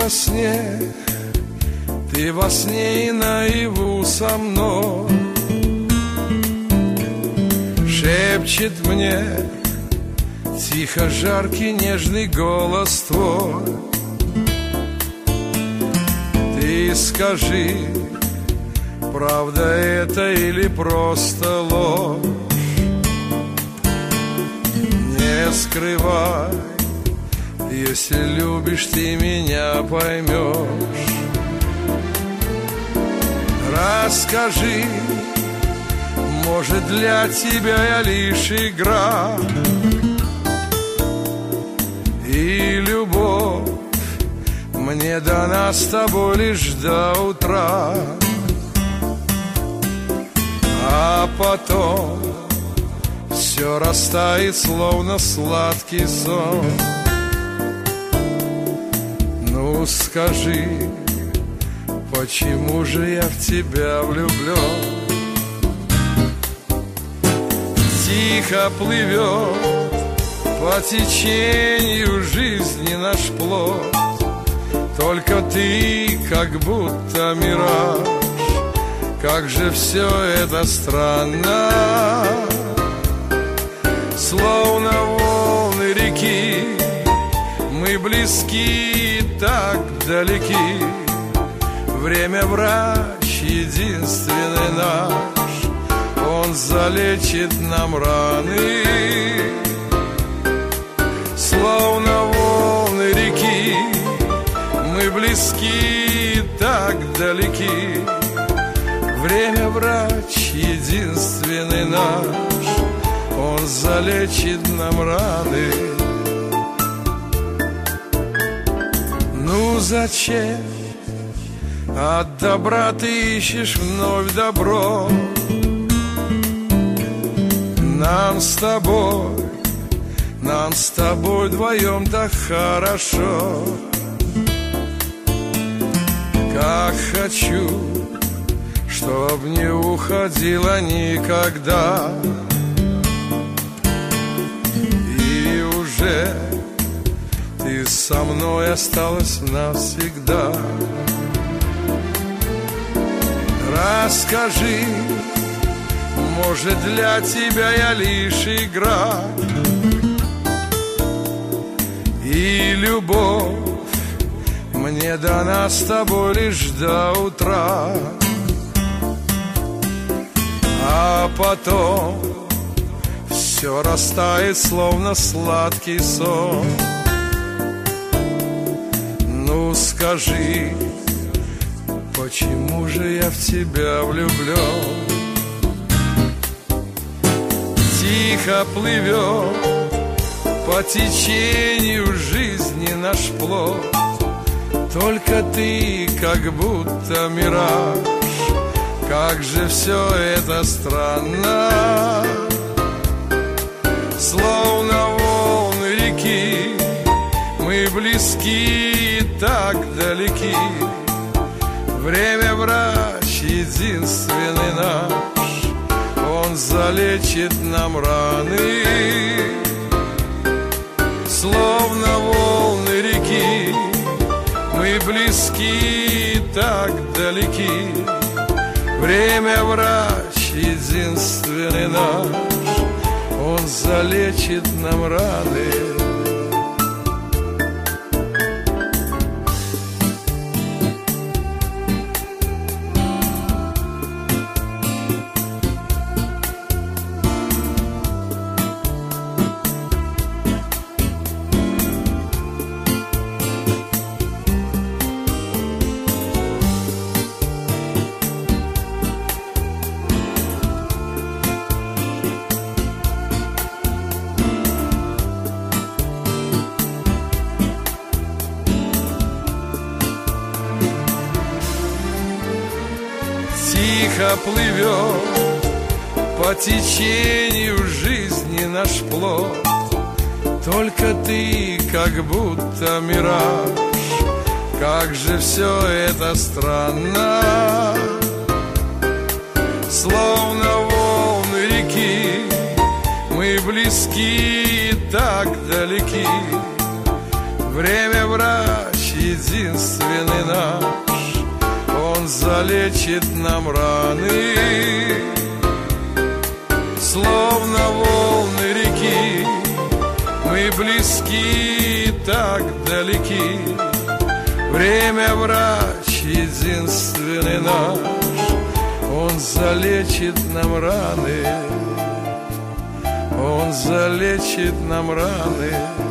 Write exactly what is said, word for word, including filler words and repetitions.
во сне, ты во сне и наяву со мной. Шепчет мне тихо жаркий нежный голос твой. Ты скажи, правда это или просто ложь? Не скрывай, если любишь, ты меня поймешь. Расскажи, может, для тебя я лишь игра, и любовь мне дана с тобой лишь до утра. А потом все растает, словно сладкий сон. Ну скажи, почему же я в тебя влюблен? Тихо плывет по течению жизни наш плод, только ты как будто мираж. Как же все это странно, словно волны реки, мы близки, так далеки. Время врач единственный наш, он залечит нам раны. Словно волны реки, мы близки, так далеки. Время врач единственный наш, он залечит нам раны. Ну зачем от добра ты ищешь вновь добро? Нам с тобой, нам с тобой вдвоем так хорошо. Как хочу, чтоб не уходила никогда. И уже ты со мной осталась навсегда. Расскажи, может, для тебя я лишь игра, и любовь мне дана с тобой лишь до утра. А потом все растает, словно сладкий сон. Ну скажи, почему же я в тебя влюблен? Тихо плывет по течению жизни наш плод, только ты как будто мираж. Как же все это странно, словно волны реки, мы близки, так далеки. Время врач единственный наш, он залечит нам раны. Словно волны реки, мы близки, так далеки. Время врач единственный наш, он залечит нам раны. Тихо плывет по течению жизни наш плод, только ты как будто мираж. Как же все это странно, словно волны реки, мы близки, так далеки. Время врач единственный залечит нам раны, словно волны реки. Мы близки, так далеки. Время врач единственный наш, он залечит нам раны, он залечит нам раны.